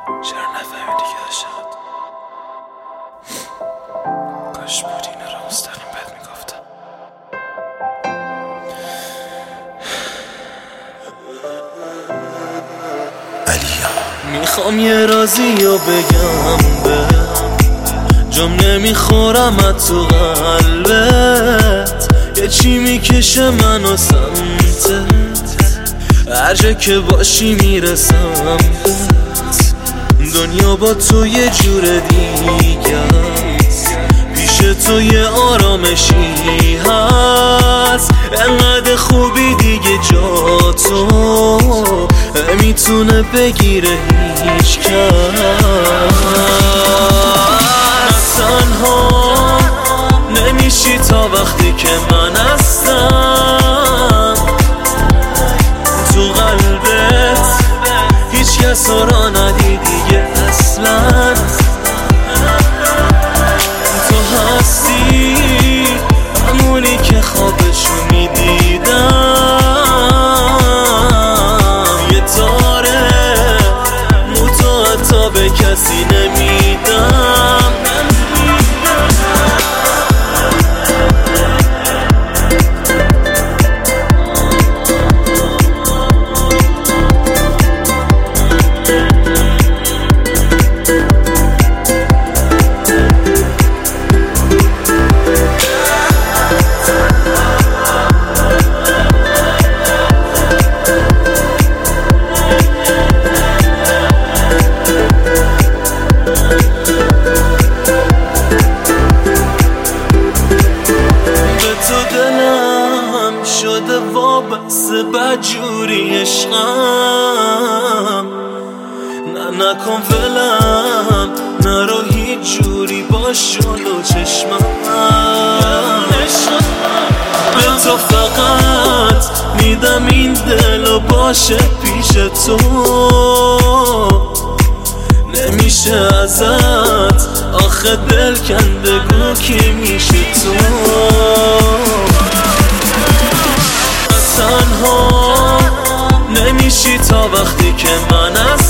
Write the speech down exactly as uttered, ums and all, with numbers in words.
چرا نفهمیدی که عاشقت؟ کاش بود اینا رو مستقیم بهت میگفتم. علیا میخوام یه رازی رو بگم به جام نمیخورم از تو قلبت، یه چی میکشه منو سمتت، هر جا که باشی میرسم بهت. دنیا با تو یه جور دیگه است، پیش تو یه آرامشی هست، انقدر خوبی دیگه جا تو میتونه بگیره هیچ کس. تنها نمیشی تا وقتی که من هستم، تو قلبت هیچ کس را ندیدی دیگه اصلا. تو هستی همونی که خوابشو میدیدم، یه تاره موتو حتی به کسی نمیدم. شده وابسته بدجوری عشقم، نه نکن ولم، نرو هیچ جوری باش جلو چشمم. به تو فقط میدم این دلو باشه پیش تو، نمیشه ازت آخه دل کندگو کی میشه تو. تنها نمیشی تا وقتی که من هستم،